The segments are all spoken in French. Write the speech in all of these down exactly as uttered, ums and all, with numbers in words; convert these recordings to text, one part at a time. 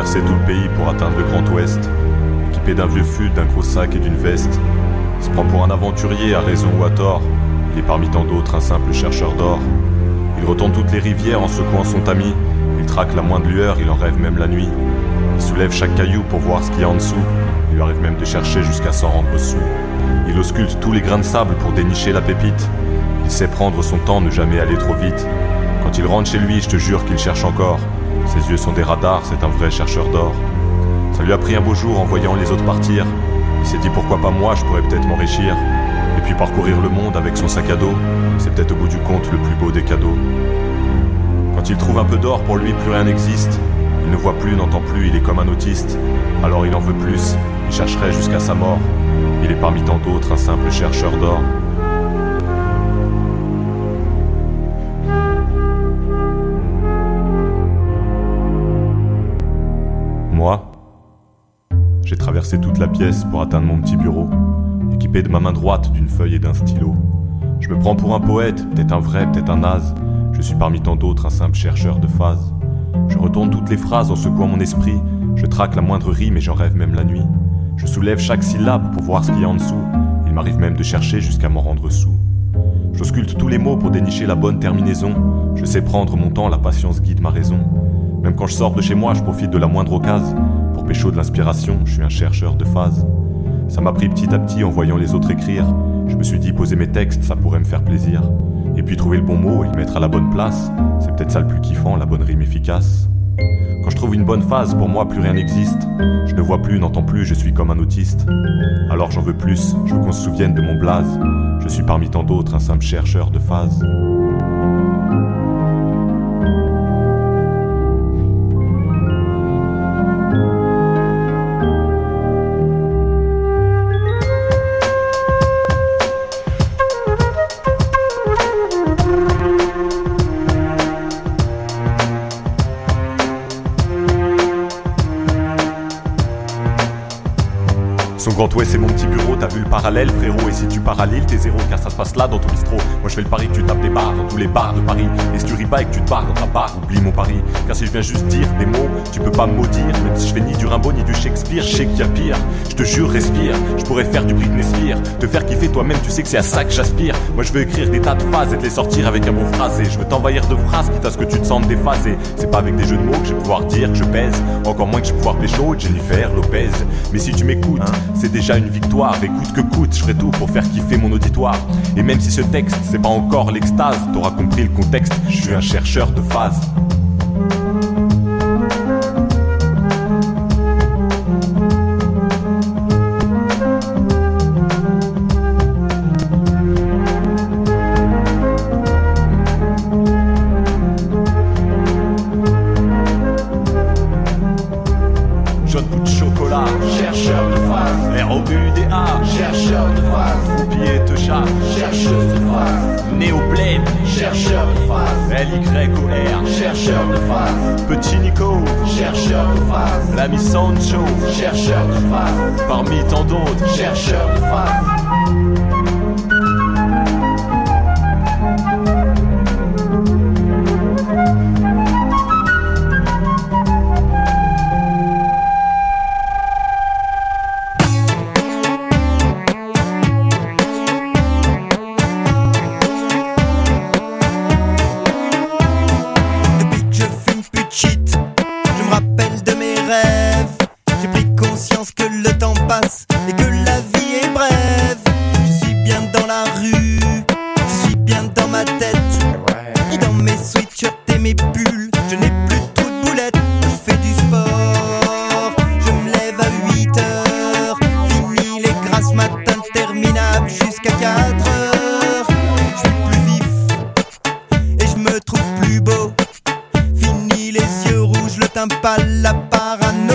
traversé tout le pays pour atteindre le Grand Ouest. Équipé d'un vieux fut, d'un gros sac et d'une veste. Il se prend pour un aventurier, à raison ou à tort. Il est parmi tant d'autres un simple chercheur d'or. Il retourne toutes les rivières en secouant son tamis. Il traque la moindre lueur, il en rêve même la nuit. Il soulève chaque caillou pour voir ce qu'il y a en dessous. Il lui arrive même de chercher jusqu'à s'en rendre sous. Il ausculte tous les grains de sable pour dénicher la pépite. Il sait prendre son temps, ne jamais aller trop vite. Quand il rentre chez lui, je te jure qu'il cherche encore. Ses yeux sont des radars, c'est un vrai chercheur d'or. Ça lui a pris un beau jour en voyant les autres partir. Il s'est dit pourquoi pas moi, je pourrais peut-être m'enrichir. Et puis parcourir le monde avec son sac à dos, c'est peut-être au bout du compte le plus beau des cadeaux. Quand il trouve un peu d'or, pour lui plus rien n'existe. Il ne voit plus, n'entend plus, il est comme un autiste. Alors il en veut plus, il chercherait jusqu'à sa mort. Il est parmi tant d'autres un simple chercheur d'or. Moi, j'ai traversé toute la pièce pour atteindre mon petit bureau, équipé de ma main droite d'une feuille et d'un stylo. Je me prends pour un poète, peut-être un vrai, peut-être un naze. Je suis parmi tant d'autres un simple chercheur de phrases. Je retourne toutes les phrases en secouant mon esprit. Je traque la moindre rime et j'en rêve même la nuit. Je soulève chaque syllabe pour voir ce qu'il y a en dessous. Il m'arrive même de chercher jusqu'à m'en rendre soûl. J'ausculte tous les mots pour dénicher la bonne terminaison. Je sais prendre mon temps, la patience guide ma raison. Même quand je sors de chez moi, je profite de la moindre occasion. Pour pécho de l'inspiration, je suis un chercheur de phases. Ça m'a pris petit à petit en voyant les autres écrire. Je me suis dit poser mes textes, ça pourrait me faire plaisir. Et puis trouver le bon mot et le mettre à la bonne place. C'est peut-être ça le plus kiffant, la bonne rime efficace. Quand je trouve une bonne phase, pour moi plus rien n'existe. Je ne vois plus, n'entends plus, je suis comme un autiste. Alors j'en veux plus, je veux qu'on se souvienne de mon blaze. Je suis parmi tant d'autres un simple chercheur de phases. Son Grand Ouest c'est mon petit bureau, t'as vu le parallèle frérot. Et si tu pars à Lille, t'es zéro car ça se passe là dans ton bistrot. Moi je fais le pari que tu tapes des bars dans tous les bars de Paris. Et si tu ris pas et que tu te barres dans ta barre, oublie mon pari. Car si je viens juste dire des mots, tu peux pas me maudire. Même si je fais ni du Rimbaud ni du Shakespeare, je sais qu'il y a pire. Je te jure respire, je pourrais faire du Britney Spears. Te faire kiffer toi-même, tu sais que c'est à ça que j'aspire. Moi je veux écrire des tas de phrases et te les sortir avec un bon phrasé. Je veux t'envahir de phrases quitte à ce que tu te sentes déphasé. C'est pas avec des jeux de mots que je vais pouvoir dire que je pèse. Encore moins que je vais pouvoir pécho Jennifer Lopez. Mais si tu m'écoutes, hein, c'est déjà une victoire. Et coûte que coûte, je ferai tout pour faire kiffer mon auditoire. Et même si ce texte, c'est pas encore l'extase, t'auras compris le contexte, je suis un chercheur de phases. Jaune bout de chocolat, chercheur de phrases. R O U D A, chercheur de phrases. Oublié te chat, chercheuse de phrases. Néoblème, chercheur de phrases. L Y O R, chercheur de phrases. Petit Nico, chercheur de phrases. l'ami Sancho, chercheur de phrases. parmi tant d'autres, chercheur de phrases. Et que la vie est brève. Je suis bien dans la rue, je suis bien dans ma tête. Et dans mes sweatshirts et mes pulls, je n'ai plus trop de boulettes. Je fais du sport, je me lève à huit heures. Fini les grasses matins interminables jusqu'à quatre heures. Je suis plus vif et je me trouve plus beau. Fini les yeux rouges, le teint pâle, la parano.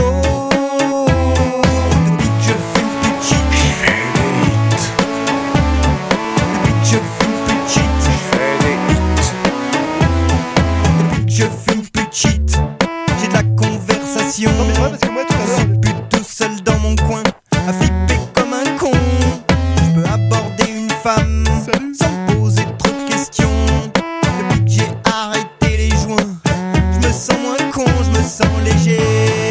Non mais ouais, parce que moi tout à l'heure je suis plus tout seul dans mon coin à flipper comme un con. Je peux aborder une femme Salut. Sans me poser trop de questions. Depuis que j'ai arrêté les joints, je me sens moins con, je me sens léger.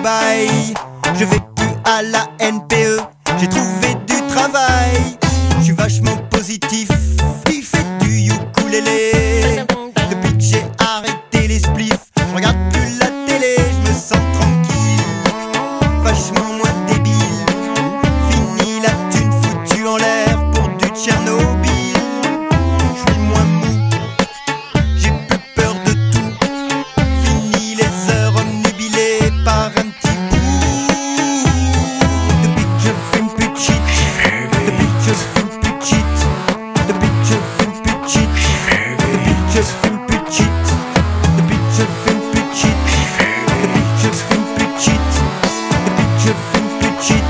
Mumbai. Je vais plus à la N P E, j'ai trouvé du travail. Je suis vachement positif, il fait du ukulélé. Depuis que j'ai arrêté les spliffs, je regarde plus la télé, je me sens tranquille, vachement moins débile. Fini la thune foutue en l'air pour du Tchernobyl. Je suis moins mou, j'ai plus peur de tout. Fini les heures omnubilées par un petit bout. Depuis que je fume plus de shit, depuis que je fume plus de shit, depuis que je fume plus de shit, depuis que je fume plus de shit, depuis que je fume plus de shit, depuis que je fume plus de shit, depuis que je fume plus de shit.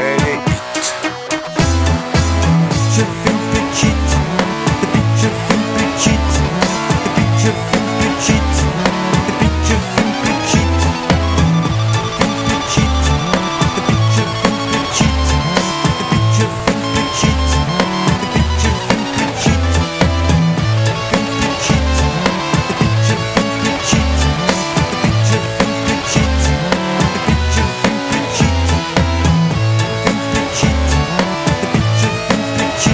Je fume plus de shit, depuis que je fume plus de shit, depuis que je fume plus de shit, depuis que je fume plus de shit, fume plus de shit, depuis que je fume plus de shit, depuis que je fume plus de shit, depuis que je fume plus de shit, fume plus de shit, depuis que je fume plus de shit, depuis que je fume plus de shit, depuis que je fume plus de shit, fume plus de shit, depuis que je fume plus de shit, depuis que je fume plus de shit, depuis que je fume plus de shit,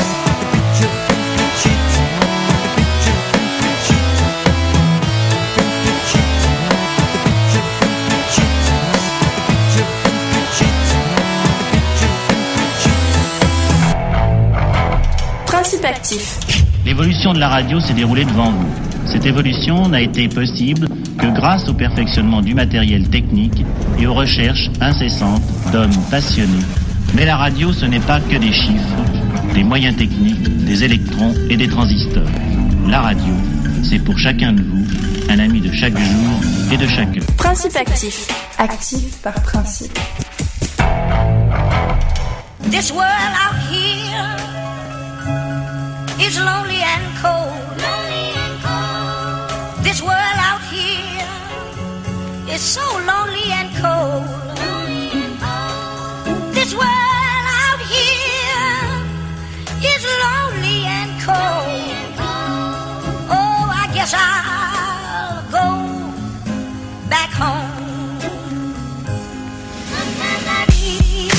Principe actif. L'évolution de la radio s'est déroulée devant vous. Cette évolution n'a été possible que grâce au perfectionnement du matériel technique et aux recherches incessantes d'hommes passionnés. Mais la radio, ce n'est pas que des chiffres, des moyens techniques, des électrons et des transistors. La radio, c'est pour chacun de vous un ami de chaque jour et de chaque heure. Principe actif. Actif par principe. This world out here is lonely and cold. Lonely and cold. This world out here is so lonely and cold. Lonely and cold. This world out here is lonely and cold. Oh, I guess I'll go back home. Sometimes I need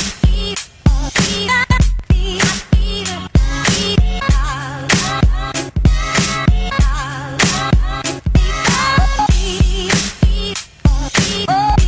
Oh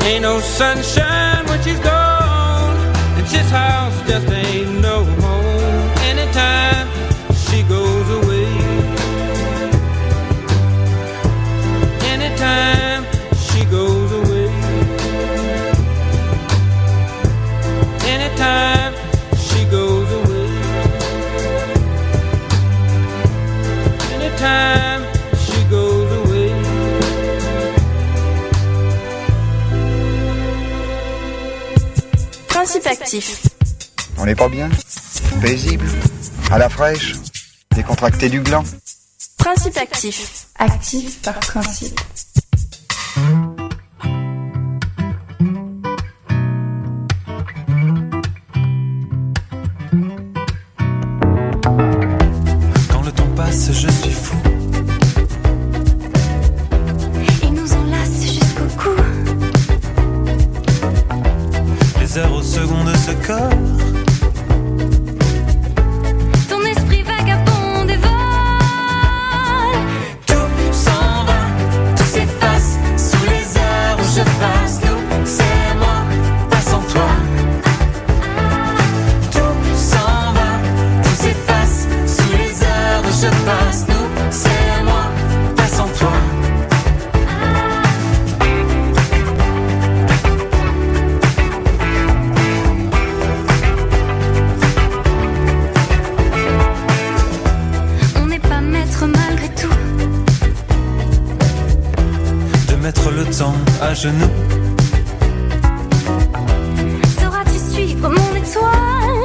Ain't no sunshine when she's gone, and this house just ain't no home. Anytime she goes away, anytime she goes away, anytime she goes away, anytime she goes away. Principe actif. On n'est pas bien? Paisible? À la fraîche? Décontracté du gland? Principe actif. Actif par principe. Quand le temps passe, je suis fou. Il nous enlace jusqu'au cou. Les heures aux secondes se collent. Ton esprit vagabond dévole. Tout s'en va, tout s'efface sous les heures où je passe. Nous, c'est moi, pas sans toi. Tout s'en va, tout s'efface sous les heures où je passe. Nous, c'est moi, pas sans toi. On n'est pas maître malgré tout. De mettre le temps à genoux. Sauras-tu suivre mon étoile?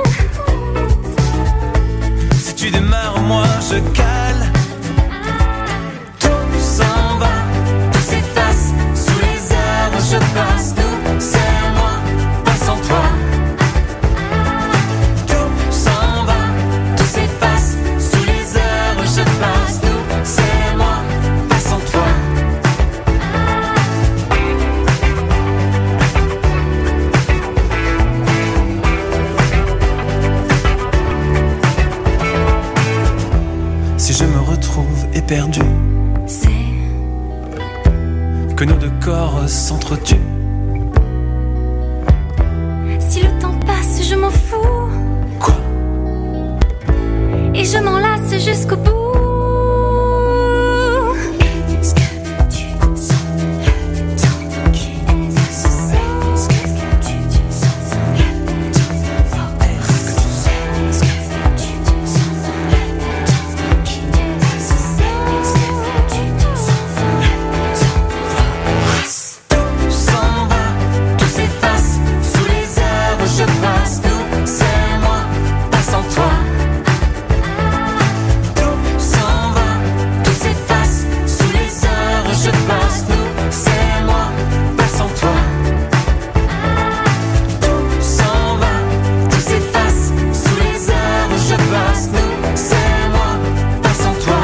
Si tu démarres, moi je cale. Tout s'en va, tout s'efface sous les heures où je passe. Nous, c'est moi, pas sans toi. Tout s'en va, tout s'efface sous les heures où je passe. Nous, c'est moi, pas sans toi. Si je me retrouve éperdu, C'est que nos deux corps s'entretuent. si le temps passe, je m'en fous. Quoi? Et je m'enlace jusqu'au bout. Est-ce que tu sens le temps qui est Est-ce que tu sens le temps fort? Est-ce que tu sens le temps qui est Est-ce que tu sens le temps fort? Tout s'en va, tout s'efface sous les heures où je passe. Nous, c'est moi, pas sans toi. Tout s'en va, tout s'efface sous les heures où je passe. Nous, c'est moi, pas sans toi. Tout s'en va, tout s'efface sous les heures où je passe. Nous, c'est moi, pas sans toi.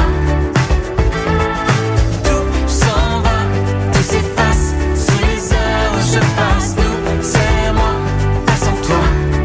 Tout s'en va, tout s'efface sous les heures où je passe. Nous, c'est moi, pas sans toi.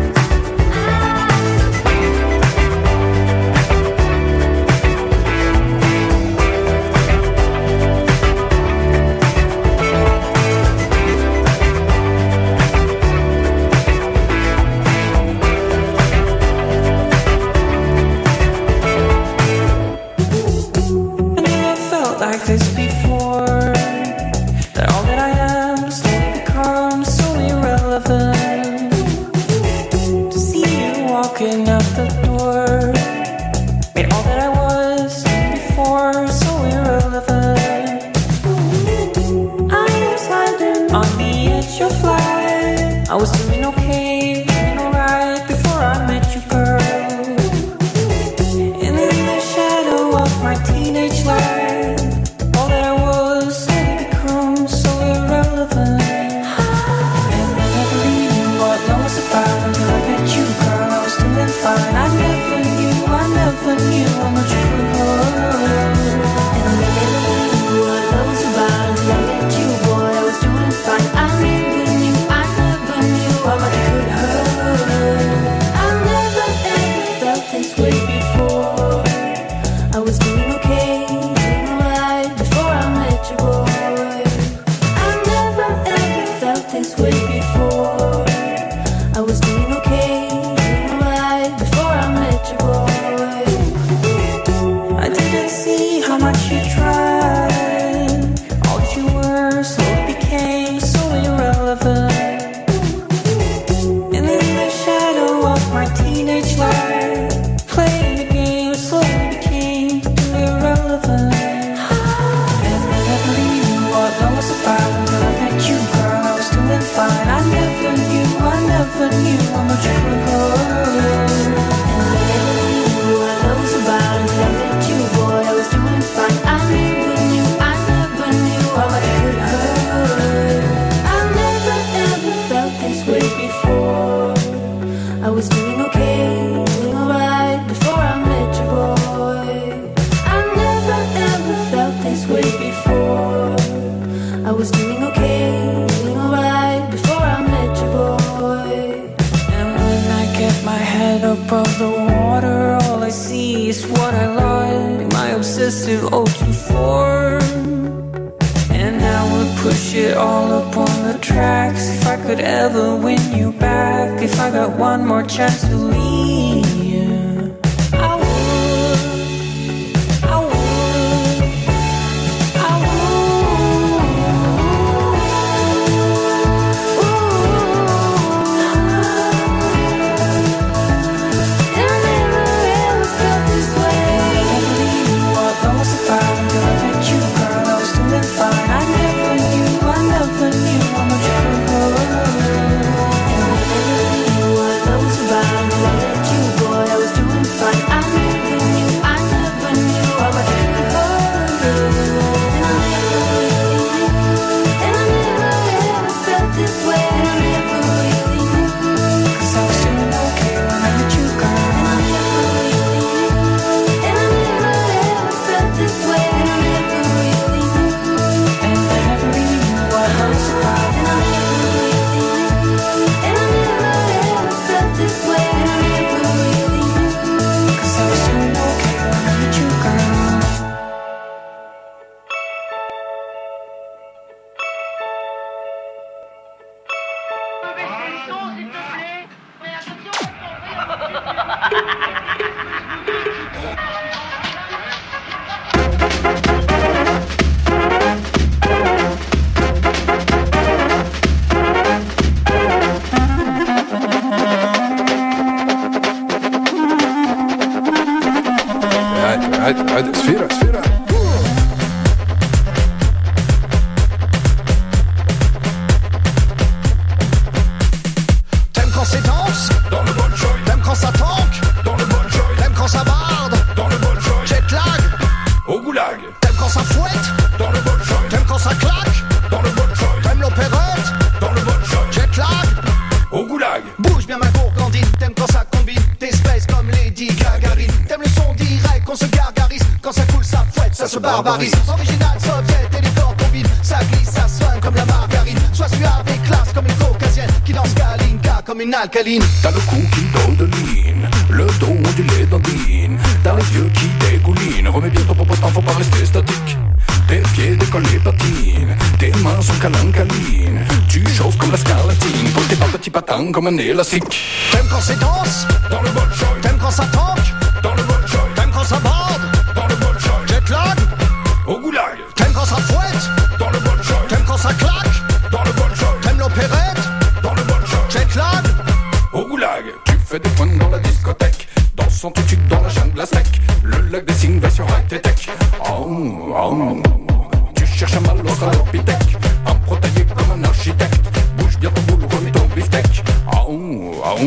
I never felt like this before. That all that I am slowly becomes so irrelevant. To see you walking out the door made all that I was before so irrelevant. I was landing on the edge of life. I was doing okay, doing alright before I met you, girl. And in the shadow of my teenage life, all that I was slowly becomes so irrelevant. And I never knew what love was about until I met you, girl. I was doing fine. I never knew, I never knew how much you could hold. And I never knew what love was about until I met you, boy. I was doing fine. I never knew. what I like, my obsessive oh two four. And I would push it all up on the tracks. If I could ever win you back, if I got one more chance to leave, I would, I would, I would. And I never ever felt this way. I never knew what I was about until I met you, girl. I was doing fine. I never knew, I never knew how much I could hurt. And I never knew what I was about until I met you, boy. I was doing fine. I never knew, I never knew how much I could hurt. And I never really knew, and I never ever felt this way. And I never really knew, 'cause I was doing okay when I met you, girl. And I never really knew, and I never ever felt this way. And I never really knew, and I never really knew what I was about. And I never really knew, and I never ever felt this way. And I never really knew, 'cause I was doing okay when I met you, girl. عادي عادي عادي سفيرة سفيرة. T'aimes quand c'est dense? Dans le bon joy. T'aimes quand ça tanque? Dans le bon joy. T'aimes quand ça barde? Dans le bon joy. Jet lag? Au goulag. T'aimes quand ça fouette? Dans le bon joy. T'aimes quand ça claque? Dans le bon joy. T'aimes l'opérette? Dans le bon joy. Jet lag? Au goulag. Bouge bien ma gourgandine. T'aimes quand ça combine tes spaces comme Lady Gagarine. T'aimes le son direct qu'on se gargarise. Quand ça coule ça fouette, ça se barbarise. Original soviet et les corps combinent. Ça glisse, ça soigne comme la margarine. Sois suave et classe comme une caucasienne qui danse Kalinka comme une alcaline. T'as le cou qui dodeline, le dos ondulé d'Andine. T'as les yeux qui dégoulinent. Remets bien ton popotin, faut pas rester statique. Tes pieds décollés patinent, tes mains sont calancaline. Tu chauffes comme la scarlatine, pose tes pas petits patins comme un élastique. T'aimes quand c'est dense? Dans le bon joy. T'aimes quand ça tanque? Dans le bon joy. T'aimes quand ça borde? Dans le bon joy. Jet lag? Au goulag. T'aimes quand ça fouette? Dans le bon joy. T'aimes quand ça claque? Dans le bon joy. T'aimes l'opérette? Dans le bon joy. Jet lag? Au goulag. Tu fais des points dans la discothèque, dansant tout de suite dans la jungle à sec. Le lac des signes va sur high tech. Oh, oh. Tu cherches un mal au salopithèque, un protaillé comme un architecte. Bouge bien ton boule, remets ton beefsteak. Oh, oh.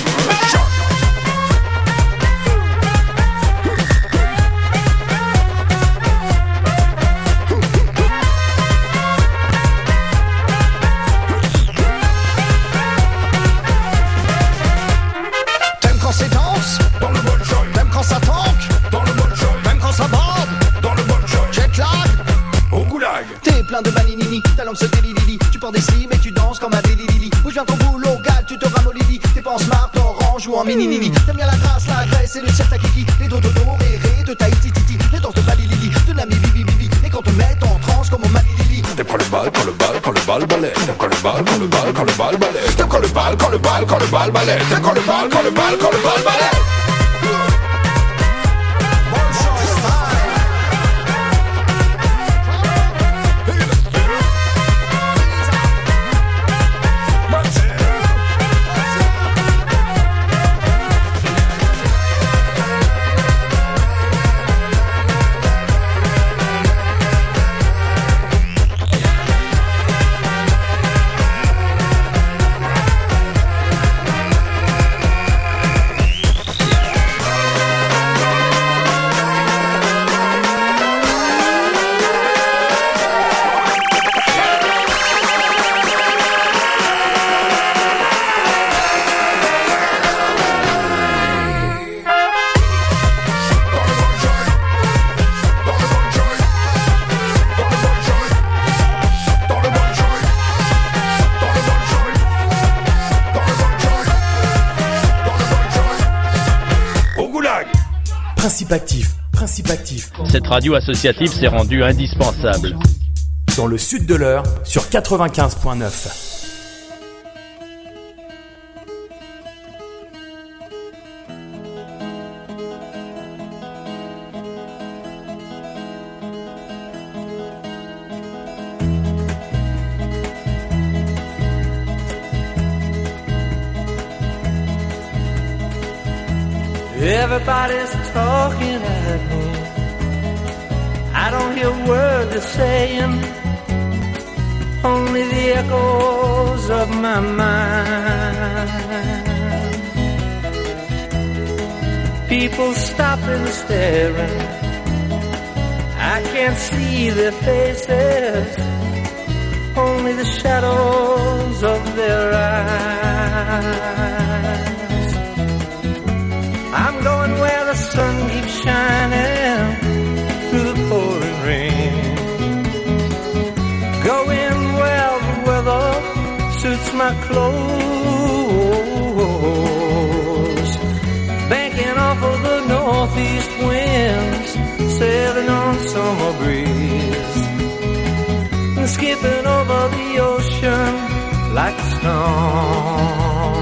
T'aimes quand c'est dense? Dans le bon joy. T'aimes quand ça tanque? Dans le bon joy. T'aimes quand ça borde? Dans le bon joy. Jet lag? Au goulag. T'es plein de maninini, ta langue se délilili. Tu portes des slims et tu danses comme un délilili. Bouge bien ton boulot, gars, tu te ramollili. T'es pas en smart, orange ou en mini-nini. T'aimes bien la grâce, la graisse et le cirque à kiki. Les dos dodo, réré, de Tahiti titi. Les danses de Balilili, de la bibi bibi. Et quand te met en transe comme au Malilili. T'aimes quand le bal, quand le bal, quand le bal balai. T'aimes quand le bal, quand le bal, quand le bal balai. T'aimes quand le bal, quand le bal, quand le bal balai. T'aimes quand le bal, quand le bal, quand le bal balai. Yeah. Principe actif, principe actif. Cette radio associative s'est rendue indispensable. Dans le sud de l'Eure, sur quatre-vingt-quinze virgule neuf. Everybody's talking at me. I don't hear a word they're saying, only the echoes of my mind. People stopping and staring, I can't see their faces, only the shadows of their eyes. I'm going where the sun keeps shining through the pouring rain, going where the weather suits my clothes, banking off of the northeast winds, sailing on summer breeze, and skipping over the ocean like a stone.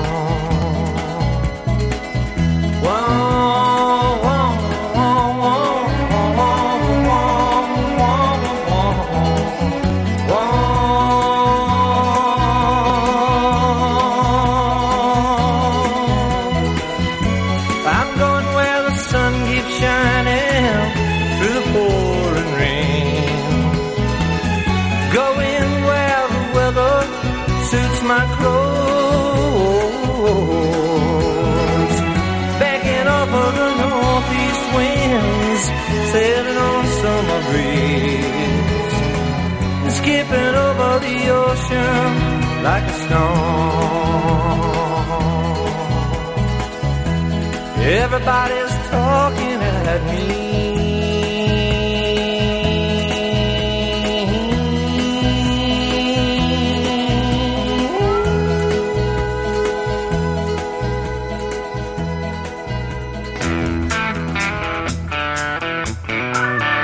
My clothes, backing off of the northeast winds, sailing on summer breeze, and skipping over the ocean like a stone. Everybody's talking at me.